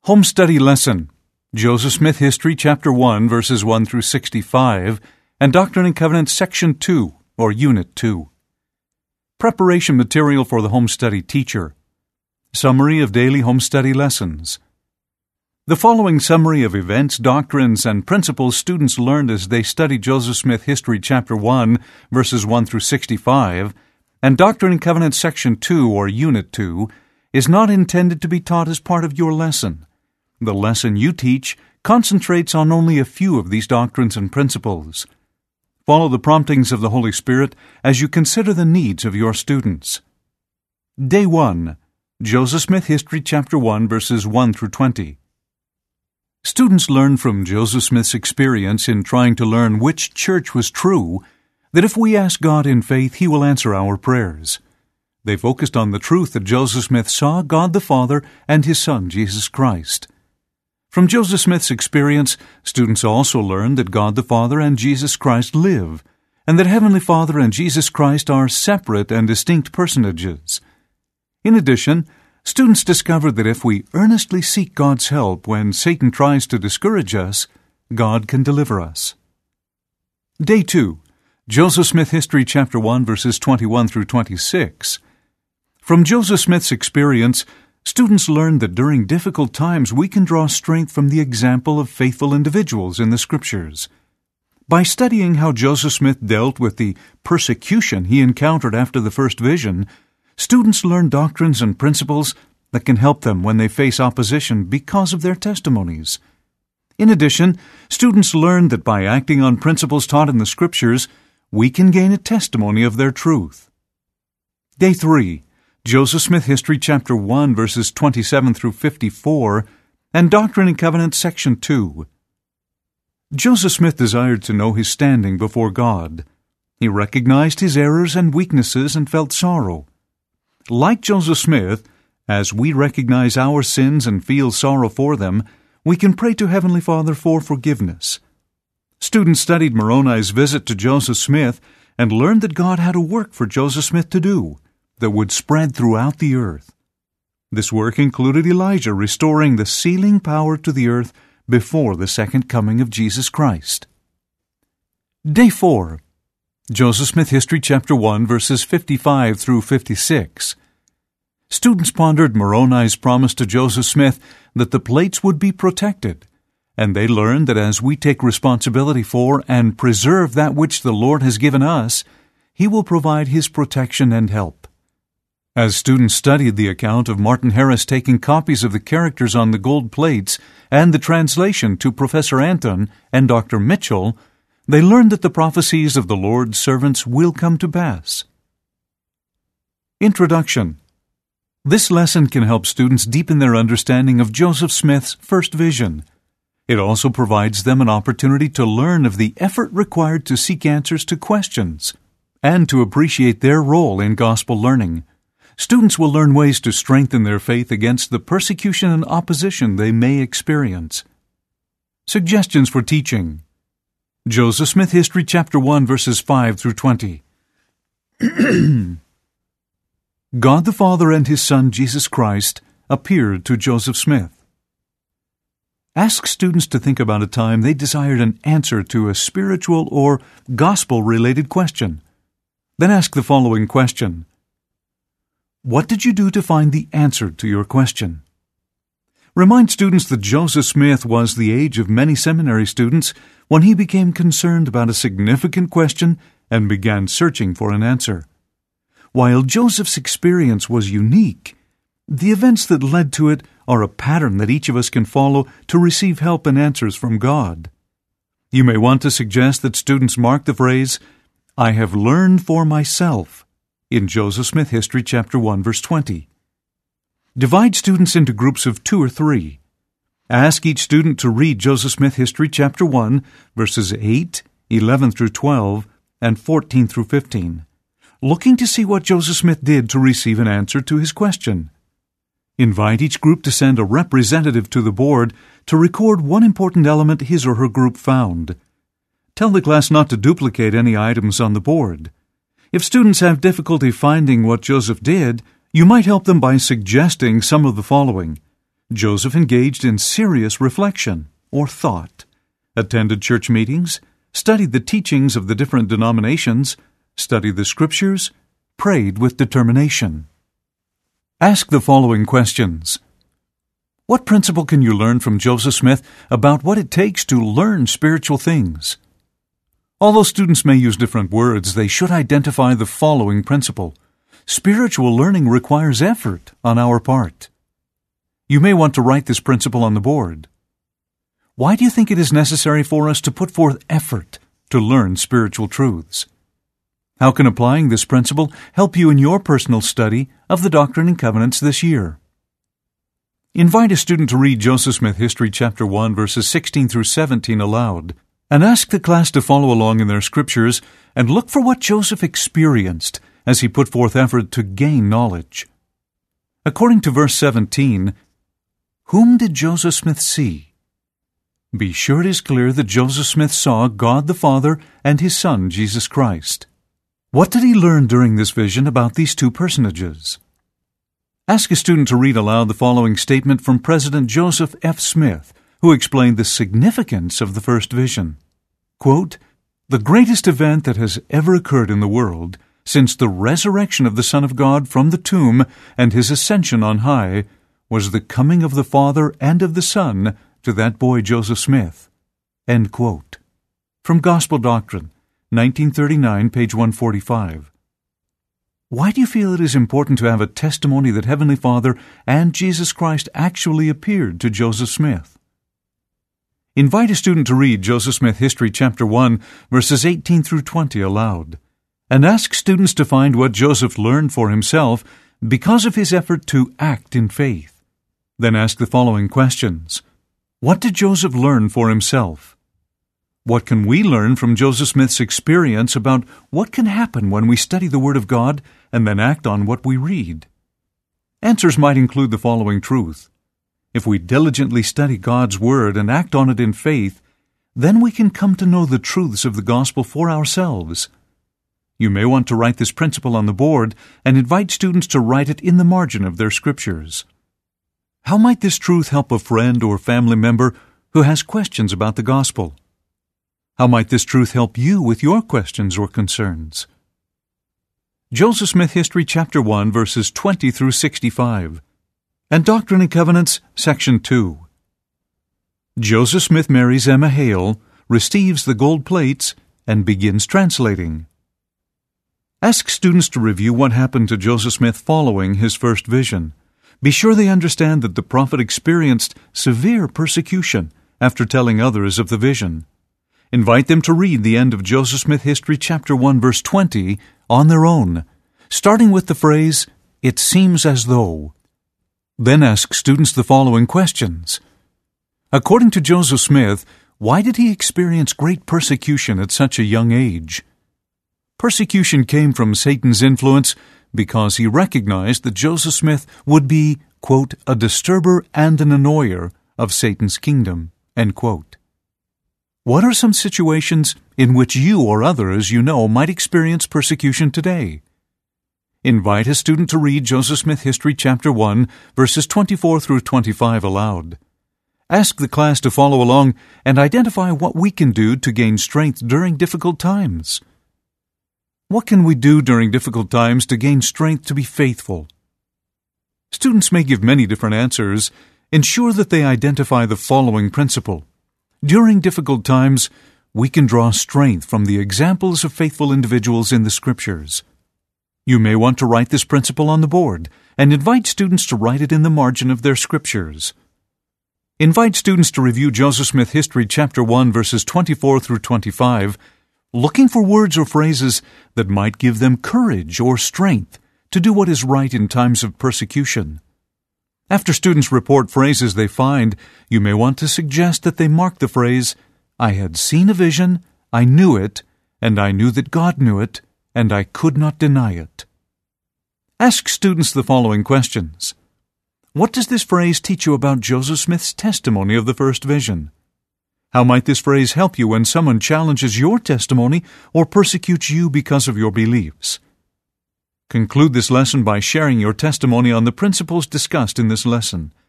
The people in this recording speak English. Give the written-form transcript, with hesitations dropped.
Home Study Lesson, Joseph Smith History, Chapter 1, verses 1 through 65, and Doctrine and Covenants, Section 2, or Unit 2. Preparation material for the home study teacher. Summary of daily home study lessons. The following summary of events, doctrines, and principles students learned as they studied Joseph Smith History, Chapter 1, verses 1 through 65, and Doctrine and Covenants, Section 2, or Unit 2, is not intended to be taught as part of your lesson. The lesson you teach concentrates on only a few of these doctrines and principles. Follow the promptings of the Holy Spirit as you consider the needs of your students. Day 1. Joseph Smith History, Chapter 1, verses 1 through 20. Students learn from Joseph Smith's experience in trying to learn which church was true that if we ask God in faith, He will answer our prayers. They focused on the truth that Joseph Smith saw God the Father and His Son, Jesus Christ. From Joseph Smith's experience, students also learned that God the Father and Jesus Christ live, and that Heavenly Father and Jesus Christ are separate and distinct personages. In addition, students discovered that if we earnestly seek God's help when Satan tries to discourage us, God can deliver us. Day 2. Joseph Smith History, Chapter 1, verses 21 through 26. From Joseph Smith's experience, students learned that during difficult times we can draw strength from the example of faithful individuals in the Scriptures. By studying how Joseph Smith dealt with the persecution he encountered after the first vision, students learn doctrines and principles that can help them when they face opposition because of their testimonies. In addition, students learn that by acting on principles taught in the Scriptures, we can gain a testimony of their truth. Day 3. Joseph Smith History, Chapter 1, verses 27 through 54, and Doctrine and Covenants, Section 2. Joseph Smith desired to know his standing before God. He recognized his errors and weaknesses and felt sorrow. Like Joseph Smith, as we recognize our sins and feel sorrow for them, we can pray to Heavenly Father for forgiveness. Students studied Moroni's visit to Joseph Smith and learned that God had a work for Joseph Smith to do that would spread throughout the earth. This work included Elijah restoring the sealing power to the earth before the second coming of Jesus Christ. Day 4. Joseph Smith History, Chapter 1, verses 55 through 56. Students pondered Moroni's promise to Joseph Smith that the plates would be protected, and they learned that as we take responsibility for and preserve that which the Lord has given us, He will provide His protection and help. As students studied the account of Martin Harris taking copies of the characters on the gold plates and the translation to Professor Anton and Dr. Mitchell, they learned that the prophecies of the Lord's servants will come to pass. Introduction. This lesson can help students deepen their understanding of Joseph Smith's first vision. It also provides them an opportunity to learn of the effort required to seek answers to questions and to appreciate their role in gospel learning. Students will learn ways to strengthen their faith against the persecution and opposition they may experience. Suggestions for teaching. Joseph Smith History, Chapter 1, verses 5 through 20. God the Father and His Son, Jesus Christ, appeared to Joseph Smith. Ask students to think about a time they desired an answer to a spiritual or gospel-related question. Then ask the following question. What did you do to find the answer to your question? Remind students that Joseph Smith was the age of many seminary students when he became concerned about a significant question and began searching for an answer. While Joseph's experience was unique, the events that led to it are a pattern that each of us can follow to receive help and answers from God. You may want to suggest that students mark the phrase, "I have learned for myself," in Joseph Smith History, Chapter 1, verse 20. Divide students into groups of 2 or 3. Ask each student to read Joseph Smith History, Chapter 1, verses 8, 11 through 12, and 14 through 15, looking to see what Joseph Smith did to receive an answer to his question. Invite each group to send a representative to the board to record one important element his or her group found. Tell the class not to duplicate any items on the board. If students have difficulty finding what Joseph did, you might help them by suggesting some of the following. Joseph engaged in serious reflection, or thought, attended church meetings, studied the teachings of the different denominations, studied the Scriptures, prayed with determination. Ask the following questions. What principle can you learn from Joseph Smith about what it takes to learn spiritual things? Although students may use different words, they should identify the following principle. Spiritual learning requires effort on our part. You may want to write this principle on the board. Why do you think it is necessary for us to put forth effort to learn spiritual truths? How can applying this principle help you in your personal study of the Doctrine and Covenants this year? Invite a student to read Joseph Smith History Chapter 1, verses 16 through 17 aloud, and ask the class to follow along in their scriptures and look for what Joseph experienced as he put forth effort to gain knowledge. According to verse 17, whom did Joseph Smith see? Be sure it is clear that Joseph Smith saw God the Father and His Son, Jesus Christ. What did he learn during this vision about these two personages? Ask a student to read aloud the following statement from President Joseph F. Smith, who explained the significance of the first vision. Quote, "The greatest event that has ever occurred in the world since the resurrection of the Son of God from the tomb and His ascension on high was the coming of the Father and of the Son to that boy Joseph Smith." End quote. From Gospel Doctrine, 1939, page 145. Why do you feel it is important to have a testimony that Heavenly Father and Jesus Christ actually appeared to Joseph Smith? Invite a student to read Joseph Smith History Chapter 1, verses 18 through 20 aloud, and ask students to find what Joseph learned for himself because of his effort to act in faith. Then ask the following questions. What did Joseph learn for himself? What can we learn from Joseph Smith's experience about what can happen when we study the Word of God and then act on what we read? Answers might include the following truth. If we diligently study God's Word and act on it in faith, then we can come to know the truths of the gospel for ourselves. You may want to write this principle on the board and invite students to write it in the margin of their scriptures. How might this truth help a friend or family member who has questions about the gospel? How might this truth help you with your questions or concerns? Joseph Smith History Chapter 1, verses 20 through 65, and Doctrine and Covenants, Section 2. Joseph Smith marries Emma Hale, receives the gold plates, and begins translating. Ask students to review what happened to Joseph Smith following his first vision. Be sure they understand that the prophet experienced severe persecution after telling others of the vision. Invite them to read the end of Joseph Smith History Chapter 1, verse 20 on their own, starting with the phrase, "It seems as though." Then ask students the following questions. According to Joseph Smith, why did he experience great persecution at such a young age? Persecution came from Satan's influence because he recognized that Joseph Smith would be, quote, "a disturber and an annoyer of Satan's kingdom," end quote. What are some situations in which you or others you know might experience persecution today? Invite a student to read Joseph Smith History Chapter 1, verses 24 through 25 aloud. Ask the class to follow along and identify what we can do to gain strength during difficult times. What can we do during difficult times to gain strength to be faithful? Students may give many different answers. Ensure that they identify the following principle. During difficult times, we can draw strength from the examples of faithful individuals in the Scriptures. You may want to write this principle on the board and invite students to write it in the margin of their scriptures. Invite students to review Joseph Smith History Chapter 1, verses 24 through 25, looking for words or phrases that might give them courage or strength to do what is right in times of persecution. After students report phrases they find, you may want to suggest that they mark the phrase, "I had seen a vision, I knew it, and I knew that God knew it, and I could not deny it." Ask students the following questions. What does this phrase teach you about Joseph Smith's testimony of the first vision? How might this phrase help you when someone challenges your testimony or persecutes you because of your beliefs? Conclude this lesson by sharing your testimony on the principles discussed in this lesson.